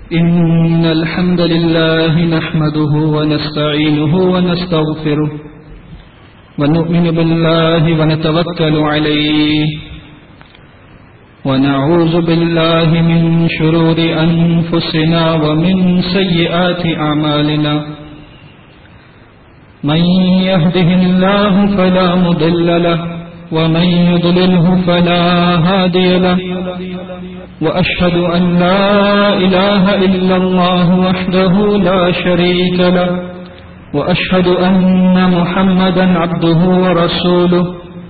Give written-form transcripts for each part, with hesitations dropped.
إن الحمد لله نحمده ونستعينه ونستغفره ونؤمن بالله ونتوكل عليه ونعوذ بالله من شرور أنفسنا ومن سيئات أعمالنا من يهده الله فلا مضل له ومن يضلله فلا هادي له وأشهد أن لا إله إلا الله وحده لا شريك له وأشهد أن محمدا عبده ورسوله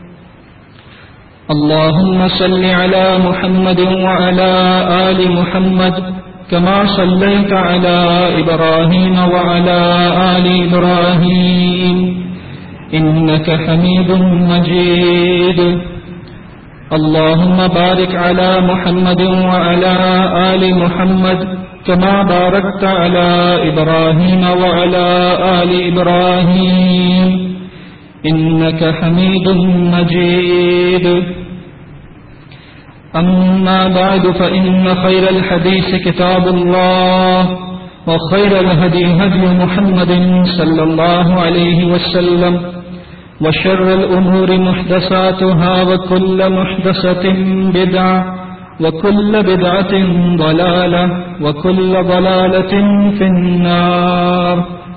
اللهم صل على محمد وعلى آل محمد كما صليت على إبراهيم وعلى آل إبراهيم إنك حميد مجيد اللهم بارك على محمد وعلى آل محمد كما باركت على إبراهيم وعلى آل إبراهيم إنك حميد مجيد أما بعد فإن خير الحديث كتاب الله وخير الهدي هدي محمد صلى الله عليه وسلم وشر الأمور محدثاتها وكل محدثة بدعة وكل بدعة ضلالة وكل ضلالة في النار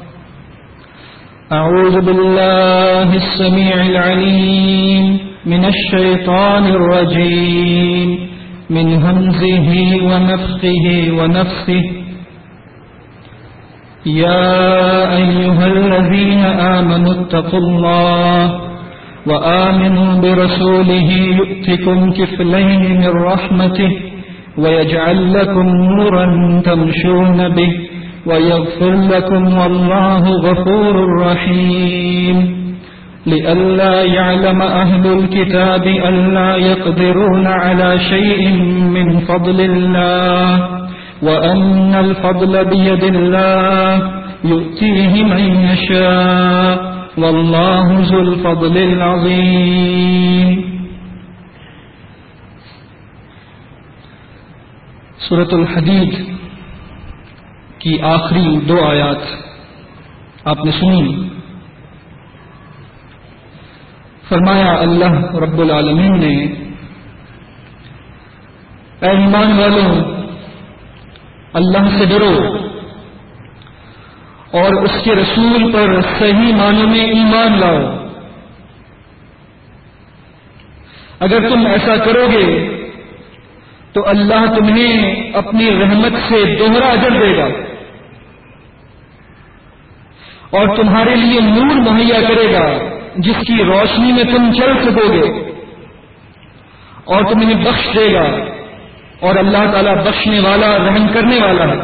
أعوذ بالله السميع العليم من الشيطان الرجيم من همزه ونفخه ونفثه يا أيها الذين آمنوا اتقوا الله وآمنوا برسوله يؤتكم كفلين من رحمته ويجعل لكم نورا تمشون به ويغفر لكم والله غفور رحيم لئلا يعلم أهل الكتاب ألا يقدرون على شيء من فضل الله وأن الفضل بيد الله يؤتيه من يشاء والله ذو الفضل العظيم. سورۃ الحدید کی آخری دو آیات آپ نے سنی. فرمایا اللہ رب العالمین نے اے ایمان والوں اللہ سے ڈرو اور اس کے رسول پر صحیح معنوں میں ایمان لاؤ. اگر تم ایسا کرو گے تو اللہ تمہیں اپنی رحمت سے دوہرا اجر دے گا اور تمہارے لیے نور مہیا کرے گا جس کی روشنی میں تم چل سکو گے اور تمہیں بخش دے گا اور اللہ تعالیٰ بخشنے والا رحم کرنے والا ہے.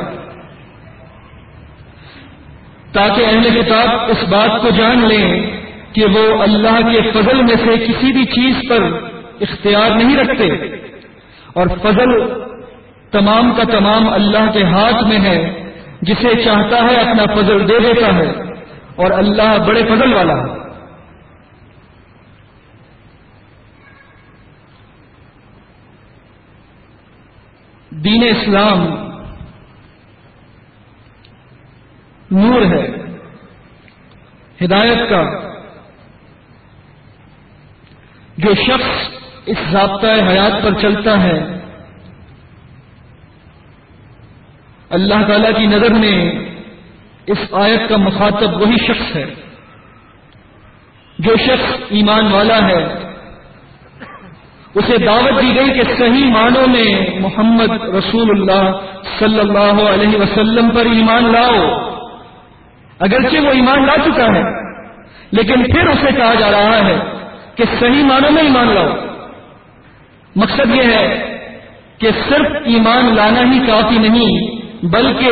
تاکہ اہل کتاب اس بات کو جان لیں کہ وہ اللہ کے فضل میں سے کسی بھی چیز پر اختیار نہیں رکھتے اور فضل تمام کا تمام اللہ کے ہاتھ میں ہے. جسے چاہتا ہے اپنا فضل دے دیتا ہے اور اللہ بڑے فضل والا ہے. دین اسلام نور ہے ہدایت کا. جو شخص اس ضابطۂ حیات پر چلتا ہے اللہ تعالی کی نظر میں اس آیت کا مخاطب وہی شخص ہے. جو شخص ایمان والا ہے اسے دعوت دی گئی کہ صحیح معنوں میں محمد رسول اللہ صلی اللہ علیہ وسلم پر ایمان لاؤ. اگرچہ وہ ایمان لا چکا ہے لیکن پھر اسے کہا جا رہا ہے کہ صحیح معنوں میں ایمان لاؤ. مقصد یہ ہے کہ صرف ایمان لانا ہی کافی نہیں بلکہ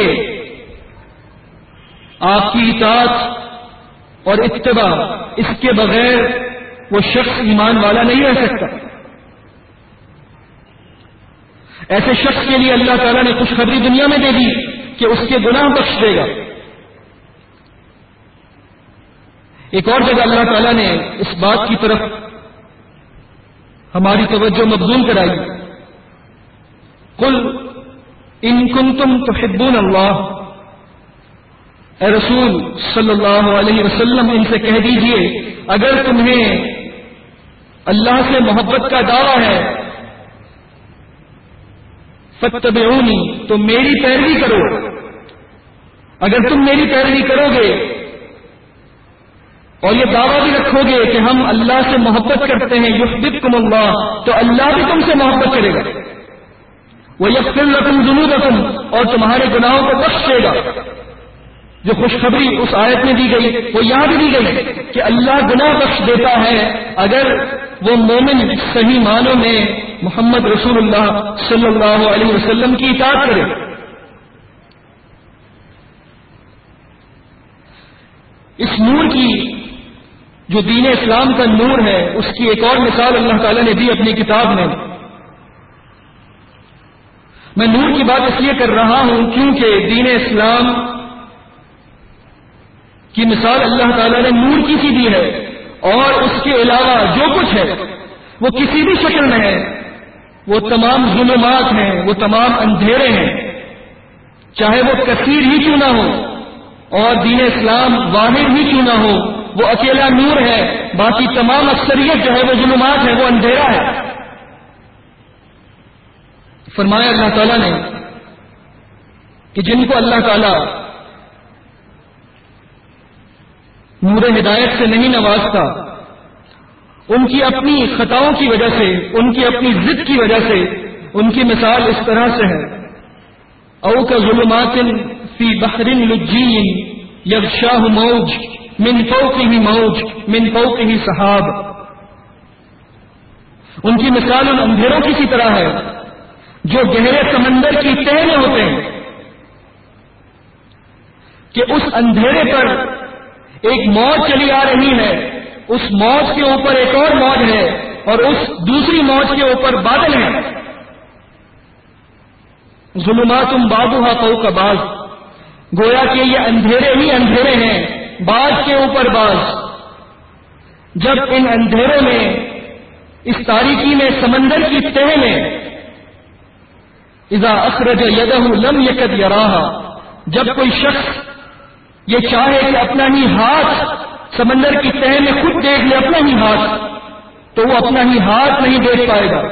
آپ کی اطاعت اور اتباع اس کے بغیر وہ شخص ایمان والا نہیں رہ سکتا. ایسے شخص کے لیے اللہ تعالیٰ نے خوشخبری دنیا میں دے دی کہ اس کے گناہ بخش دے گا. ایک اور جگہ اللہ تعالیٰ نے اس بات کی طرف ہماری توجہ مبذول کرائی. قل ان کنتم تحبون اللہ، اے رسول صلی اللہ علیہ وسلم ان سے کہہ دیجئے اگر تمہیں اللہ سے محبت کا دعویٰ ہے فاتبعونی، تو میری پیروی کرو. اگر تم میری پیروی کرو گے اور یہ دعویٰ بھی رکھو گے کہ ہم اللہ سے محبت کرتے ہیں، یحببکم اللہ، تو اللہ بھی تم سے محبت کرے گا. وَيَغْفِرْ لَكُمْ ذُنُوبَكُمْ، اور تمہارے گناہوں کو بخش دے گا. جو خوشخبری اس آیت میں دی گئی وہ یہاں بھی دی گئی کہ اللہ گناہ بخش دیتا ہے اگر وہ مومن صحیح معنوں میں محمد رسول اللہ صلی اللہ علیہ وسلم کی اطاعت کرے. اس نور کی جو دین اسلام کا نور ہے اس کی ایک اور مثال اللہ تعالیٰ نے دی اپنی کتاب میں. میں نور کی بات اس لیے کر رہا ہوں کیونکہ دین اسلام کی مثال اللہ تعالیٰ نے نور کی سی دی ہے، اور اس کے علاوہ جو کچھ ہے وہ کسی بھی شکل میں ہے، وہ تمام ظلمات ہیں، وہ تمام اندھیرے ہیں، چاہے وہ کثیر ہی کیوں نہ ہو اور دین اسلام واحد ہی کیوں نہ ہو، وہ اکیلا نور ہے، باقی تمام اکثریت جو ہے وہ ظلمات ہے، وہ اندھیرا ہے. فرمایا اللہ تعالیٰ نے کہ جن کو اللہ تعالیٰ نور ہدایت سے نہیں نوازتا، ان کی اپنی خطاؤں کی وجہ سے، ان کی اپنی ضد کی وجہ سے ان کی مثال اس طرح سے ہے، او کظلمات فی بحر لجی یغشاہ موج من فوقہ موج من فوقہ سحاب. ان کی مثال ان اندھیروں کی سی طرح ہے جو گہرے سمندر کی تہ میں ہوتے ہیں کہ اس اندھیرے پر ایک موج چلی آ رہی ہے، اس موج کے اوپر ایک اور موج ہے اور اس دوسری موج کے اوپر بادل ہے. ظلمات بعضها فوق بعض، گویا کہ یہ اندھیرے ہی اندھیرے ہیں، بعض کے اوپر بعض. جب ان اندھیروں میں، اس تاریکی میں، سمندر کی تہ میں، اذا اخرج یدہ لم یکد یراہا، جب کوئی شخص یہ چاہے کہ اپنا ہی ہاتھ سمندر کی تہ میں خود دیکھ لے اپنا ہی ہاتھ، تو وہ اپنا ہی ہاتھ نہیں دیکھ پائے گا.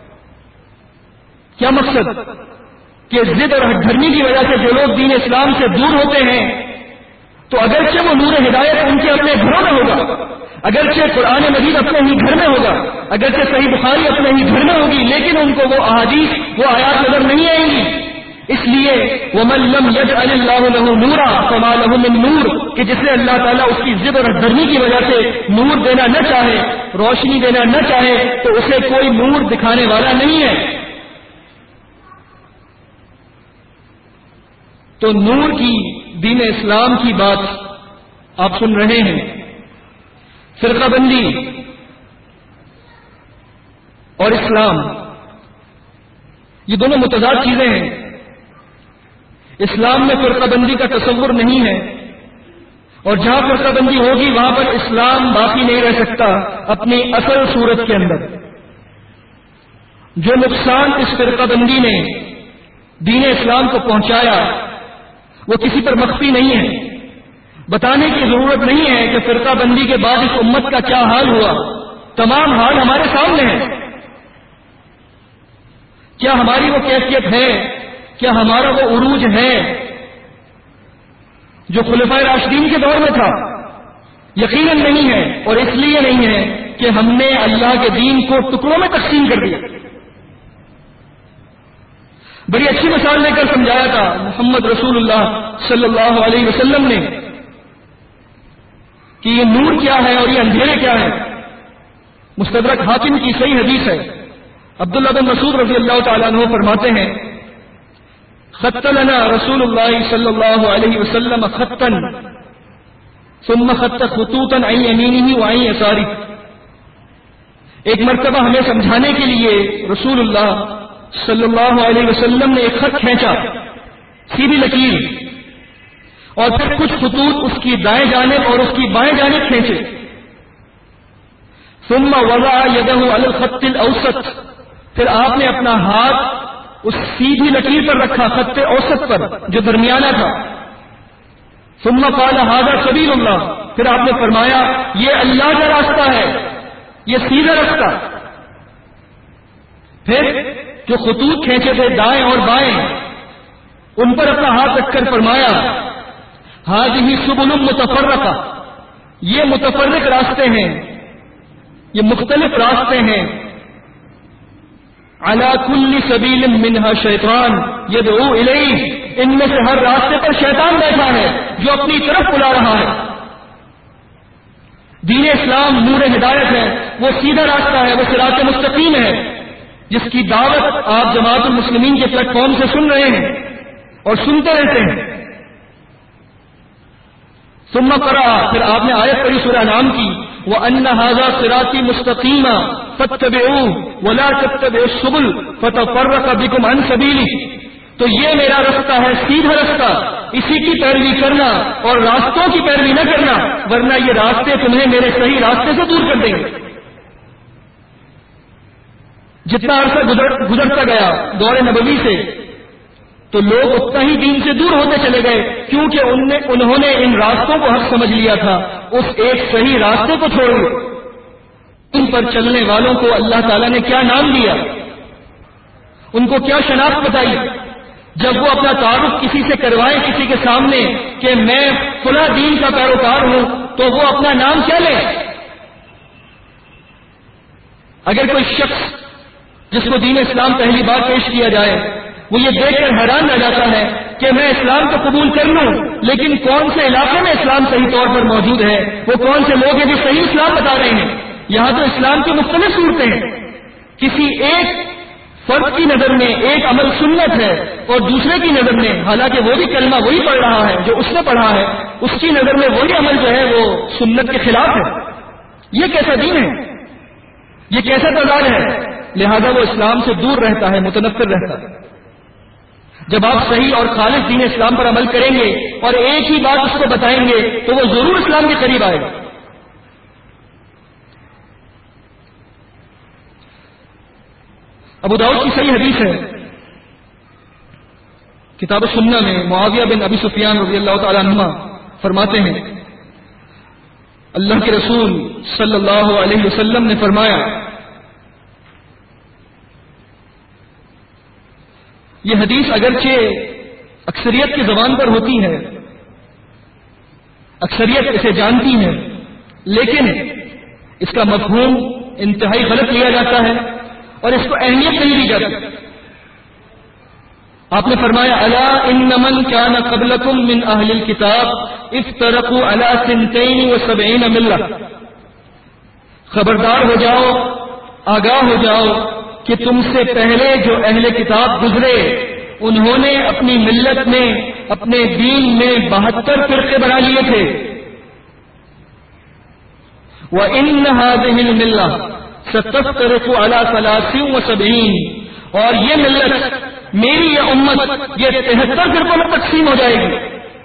کیا مقصد؟ کہ ضد اور ہٹ دھرمی کی وجہ سے جو لوگ دین اسلام سے دور ہوتے ہیں تو اگرچہ وہ نور ہدایت ان کے اپنے گھروں میں ہوگا، اگرچہ قرآن مجید اپنے ہی گھر میں ہوگا، اگرچہ صحیح بخاری اپنے ہی گھر میں ہوگی، لیکن ان کو وہ احادیث، وہ آیات نظر نہیں آئیں گی. اس لیے وَمَن لَّمْ يَجْعَلِ اللَّهُ لَهُ نُورًا فَمَا لَهُ مِن نُور، کہ جسے اللہ تعالیٰ اس کی ضد اور دھرمی کی وجہ سے نور دینا نہ چاہے، روشنی دینا نہ چاہے، تو اسے کوئی نور دکھانے والا نہیں ہے. تو نور کی، دین اسلام کی بات آپ سن رہے ہیں. فرقہ بندی اور اسلام یہ دونوں متضاد چیزیں ہیں. اسلام میں فرقہ بندی کا تصور نہیں ہے، اور جہاں فرقہ بندی ہوگی وہاں پر اسلام باقی نہیں رہ سکتا اپنی اصل صورت کے اندر. جو نقصان اس فرقہ بندی نے دین اسلام کو پہنچایا وہ کسی پر مخفی نہیں ہے. بتانے کی ضرورت نہیں ہے کہ فرقہ بندی کے بعد اس امت کا کیا حال ہوا. تمام حال ہمارے سامنے ہے. کیا ہماری وہ کیفیت ہے، کیا ہمارا وہ عروج ہے جو خلفائے راشدین کے دور میں تھا؟ یقیناً نہیں ہے، اور اس لیے نہیں ہے کہ ہم نے اللہ کے دین کو ٹکڑوں میں تقسیم کر دیا. بڑی اچھی مثال لے کر سمجھایا تھا محمد رسول اللہ صلی اللہ علیہ وسلم نے کہ یہ نور کیا ہے اور یہ اندھیرے کیا ہے. مستدرک حاکم کی صحیح حدیث ہے. عبداللہ بن مسعود رضی اللہ تعالیٰ عنہ فرماتے ہیں خط لنا رسول اللہ صلی اللہ علیہ وسلم خطا ثم خط خطوطا عن یمینہ وعن یسارہ. ایک مرتبہ ہمیں سمجھانے کے لیے رسول اللہ صلی اللہ علیہ وسلم نے ایک خط کھینچا، سیدھی لکیر، اور پھر کچھ خطوط اس کی دائیں جانب اور اس کی بائیں جانب کھینچے. ثم وضع یدہ علی الخط الاوسط، پھر آپ نے اپنا ہاتھ اس سیدھی لکیر پر رکھا، خط اوسط پر جو درمیانہ تھا. ثم قال ھذا سبیل اللہ، پھر آپ نے فرمایا یہ اللہ کا راستہ ہے، یہ سیدھا راستہ. پھر جو خطوط کھینچے تھے دائیں اور بائیں ان پر اپنا ہاتھ رکھ کر فرمایا ھذہ سبل متفرقہ، یہ متفرق راستے ہیں، یہ مختلف راستے ہیں. علی کل سبیل منہا شیطان یدعو الیہ، ان میں سے ہر راستے پر شیطان بیٹھا ہے جو اپنی طرف بلا رہا ہے. دین اسلام نور ہدایت ہے، وہ سیدھا راستہ ہے، وہ صراط مستقیم ہے جس کی دعوت آپ جماعت المسلمین کے پلیٹ فارم سے سن رہے ہیں اور سنتے رہتے ہیں. ثم قرأ، پھر آپ نے آیت پڑھی سورہ انعام کی، وَأَنَّ هَذَا صِرَاطِي مُسْتَقِيمًا فَاتَّبِعُوهُ وَلَا تَتَّبِعُوا السُّبُلَ فَتَفَرَّقَ بِكُمْ عَنْ سَبِيلِهِ، تو یہ میرا راستہ ہے، سیدھا راستہ، اسی کی پیروی کرنا اور راستوں کی پیروی نہ کرنا، ورنہ یہ راستے تمہیں میرے صحیح راستے سے دور کر دیں گے. جتنا عرصہ گزرتا گیا دور نبوی سے تو لوگ اتنا ہی دین سے دور ہوتے چلے گئے، کیونکہ انہوں نے ان راستوں کو حق سمجھ لیا تھا. اس ایک صحیح راستے کو چھوڑ ان پر چلنے والوں کو اللہ تعالیٰ نے کیا نام دیا، ان کو کیا شناخت بتائی. جب وہ اپنا تعارف کسی سے کروائے کسی کے سامنے کہ میں فلاں دین کا پیروکار ہوں، تو وہ اپنا نام کیا لے. اگر کوئی شخص جس کو دین اسلام پہلی بار پیش کیا جائے وہ یہ دیکھ کر حیران رہ جاتا ہے کہ میں اسلام کو قبول کر لوں، لیکن کون سے علاقے میں اسلام صحیح طور پر موجود ہے، وہ کون سے لوگ ہیں جو صحیح اسلام بتا رہے ہیں. یہاں تو اسلام کی مختلف صورتیں ہیں. کسی ایک فرد کی نظر میں ایک عمل سنت ہے اور دوسرے کی نظر میں، حالانکہ وہ بھی کلمہ وہی پڑھ رہا ہے جو اس نے پڑھا ہے، اس کی نظر میں وہی عمل جو ہے وہ سنت کے خلاف ہے. یہ کیسا دین ہے، یہ کیسا تضاد ہے. لہذا وہ اسلام سے دور رہتا ہے، متنفر رہتا ہے. جب آپ صحیح اور خالص دین اسلام پر عمل کریں گے اور ایک ہی بات اس کو بتائیں گے تو وہ ضرور اسلام کے قریب آئے گا. ابو داؤد کی صحیح حدیث ہے کتاب السنہ میں، معاویہ بن ابی سفیان رضی اللہ تعالی عنہما فرماتے ہیں اللہ کے رسول صلی اللہ علیہ وسلم نے فرمایا، یہ حدیث اگرچہ اکثریت کی زبان پر ہوتی ہے، اکثریت اسے جانتی ہے، لیکن اس کا مفہوم انتہائی غلط لیا جاتا ہے اور اس کو اہمیت نہیں دی جاتی. آپ نے فرمایا الا ان من كان قبلكم من اهل الكتاب افترقوا على 72 ملة، خبردار ہو جاؤ، آگاہ ہو جاؤ کہ تم سے پہلے جو اہل کتاب گزرے انہوں نے اپنی ملت میں، اپنے دین میں 72 فرقے بنا لیے تھے. وَإِنَّ هَذِهِ الْمِلَّةَ سَتَفْتَرِقُ عَلَى 73، اور یہ ملت، میری یہ امت، یہ 73 فرقوں میں تقسیم ہو جائے گی.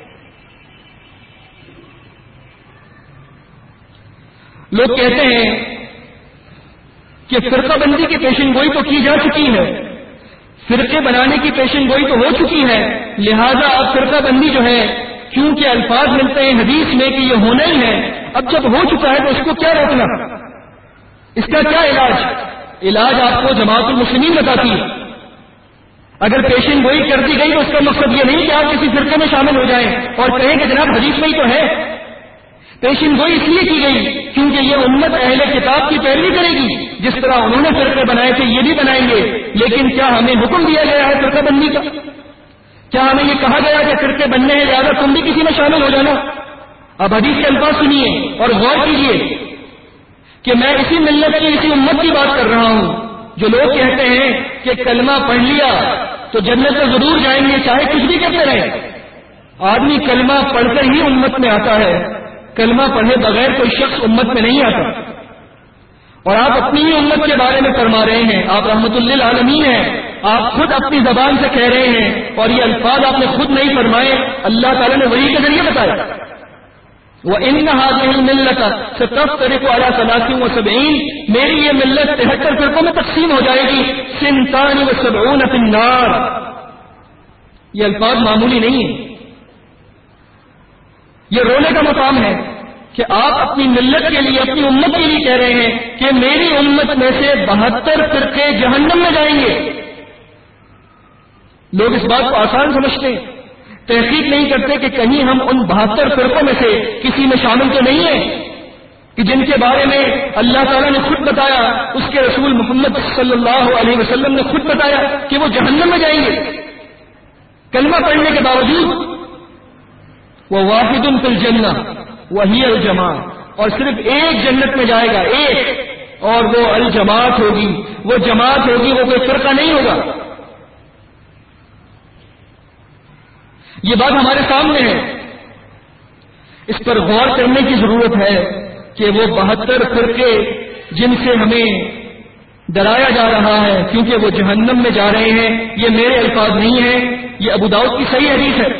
لوگ کہتے ہیں کہ فرقہ بندی کی پیشن گوئی تو کی جا چکی ہے، فرقے بنانے کی پیشن گوئی تو ہو چکی ہے، لہذا اب فرقہ بندی جو ہے، کیونکہ الفاظ ملتے ہیں حدیث میں کہ یہ ہونا ہی ہے، اب جب ہو چکا ہے تو اس کو کیا روکنا، اس کا کیا علاج آپ کو جماعت المسلمین بتاتی ہے. اگر پیشن گوئی کر دی گئی تو اس کا مقصد یہ نہیں کہ آپ کسی فرقے میں شامل ہو جائیں اور کہیں کہ جناب حدیث میں ہی تو ہے. پیشن گوئی اس لیے کی گئی کیونکہ یہ امت اہل کتاب کی پیروی کرے گی، جس طرح انہوں نے فرقے بنائے تھے یہ بھی بنائیں گے. لیکن کیا ہمیں حکم دیا گیا ہے فرقہ بندی کا؟ کیا ہمیں یہ کہا گیا کہ فرقے بننے ہیں لہٰذا تم بھی کسی میں شامل ہو جانا؟ اب حدیث کے الفاظ سنیے اور غور کیجیے کہ میں اسی ملت کی، اسی امت کی بات کر رہا ہوں جو لوگ کہتے ہیں کہ کلمہ پڑھ لیا تو جنت میں ضرور جائیں گے چاہے کچھ بھی کرتے رہے. آدمی کلمہ پڑھ کر ہی امت میں آتا ہے، کلمہ پڑھے بغیر کوئی شخص امت میں نہیں آتا. اور آپ اپنی ہی امت کے بارے میں فرما رہے ہیں، آپ رحمت للعالمین ہیں، آپ خود اپنی زبان سے کہہ رہے ہیں اور یہ الفاظ آپ نے خود نہیں فرمائے، اللہ تعالیٰ نے وحی کے ذریعے بتایا. وَإِنَّ هَذِهِ الْمِلَّةَ سَتَفْتَرِقُ عَلَى 73، میری یہ ملت 73 فرقوں میں تقسیم ہو جائے گی. 72 فی النار. یہ الفاظ معمولی نہیں ہیں، یہ رونے کا مقام ہے کہ آپ اپنی ملت کے لیے، اپنی امت کے لیے کہہ رہے ہیں کہ میری امت میں سے 72 فرقے جہنم میں جائیں گے. لوگ اس بات کو آسان سمجھتے ہیں، تحقیق نہیں کرتے کہ کہیں ہم ان 72 فرقوں میں سے کسی میں شامل تو نہیں ہیں کہ جن کے بارے میں اللہ تعالیٰ نے خود بتایا، اس کے رسول محمد صلی اللہ علیہ وسلم نے خود بتایا کہ وہ جہنم میں جائیں گے کلمہ پڑھنے کے باوجود. وَوَاحِدٌ فِي الْجَنَّةِ وَهِيَ الْجَمَاعَةُ، اور صرف ایک جنت میں جائے گا، ایک، اور وہ الجماعت ہوگی، وہ جماعت ہوگی، وہ کوئی فرقہ نہیں ہوگا. یہ بات ہمارے سامنے ہے، اس پر غور کرنے کی ضرورت ہے کہ وہ 72 فرقے جن سے ہمیں ڈرایا جا رہا ہے کیونکہ وہ جہنم میں جا رہے ہیں، یہ میرے الفاظ نہیں ہیں، یہ ابو داؤد کی صحیح حدیث ہے.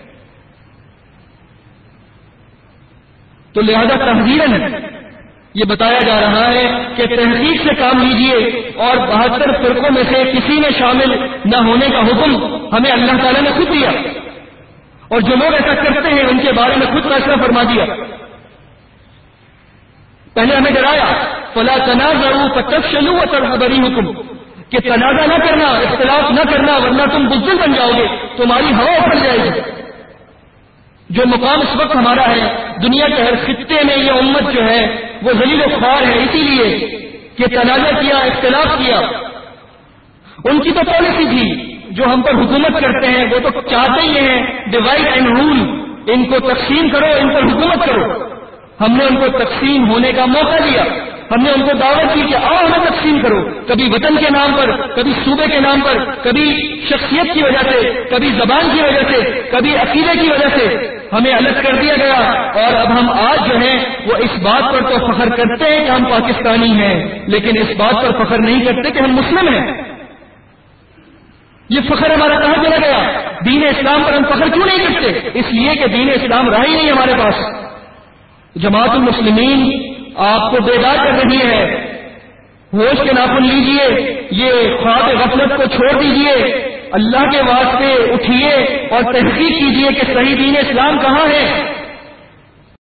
تو لہذا تحذیراً یہ بتایا جا رہا ہے کہ تحقیق سے کام لیجئے، اور 72 فرقوں میں سے کسی میں شامل نہ ہونے کا حکم ہمیں اللہ تعالیٰ نے خود دیا، اور جو لوگ ایسا کرتے ہیں ان کے بارے میں خود فیصلہ فرما دیا. پہلے ہمیں ڈرایا فلا تنازعوا فتفشلوا وتذهب ريحكم، کہ تنازع نہ کرنا، اختلاف نہ کرنا، ورنہ تم بزدل بن جاؤ گے، تمہاری ہوا اکھڑ جائے گی. جو مقام اس وقت ہمارا ہے دنیا کے ہر خطے میں، یہ امت جو ہے وہ ذلیل و خوار ہے اسی لیے کہ تنازع کیا، اختلاف کیا. ان کی تو پالیسی تھی، جو ہم پر حکومت کرتے ہیں وہ تو چاہتے ہی ہیں ڈیوائڈ اینڈ رول، ان کو تقسیم کرو، ان پر حکومت کرو. ہم نے ان کو تقسیم ہونے کا موقع دیا، ہم نے ان کو دعوت کی کہ آؤ ہمیں تقسیم کرو، کبھی وطن کے نام پر، کبھی صوبے کے نام پر، کبھی شخصیت کی وجہ سے، کبھی زبان کی وجہ سے، کبھی عقیدے کی وجہ سے ہمیں الگ کر دیا گیا. اور اب ہم آج جو ہیں وہ اس بات پر تو فخر کرتے ہیں کہ ہم پاکستانی ہیں، لیکن اس بات پر فخر نہیں کرتے کہ ہم مسلم ہیں. یہ فخر ہمارا کہاں چلا گیا؟ دین اسلام پر ہم فخر کیوں نہیں کرتے؟ اس لیے کہ دین اسلام رہا ہی نہیں ہمارے پاس. جماعت المسلمین آپ کو بیدار کر رہی ہے، ہوش کے ناخن لیجئے، یہ خواب غفلت کو چھوڑ دیجئے، اللہ کے واسطے اٹھیے اور تحقیق کیجئے کہ صحیح دین اسلام کہاں ہے.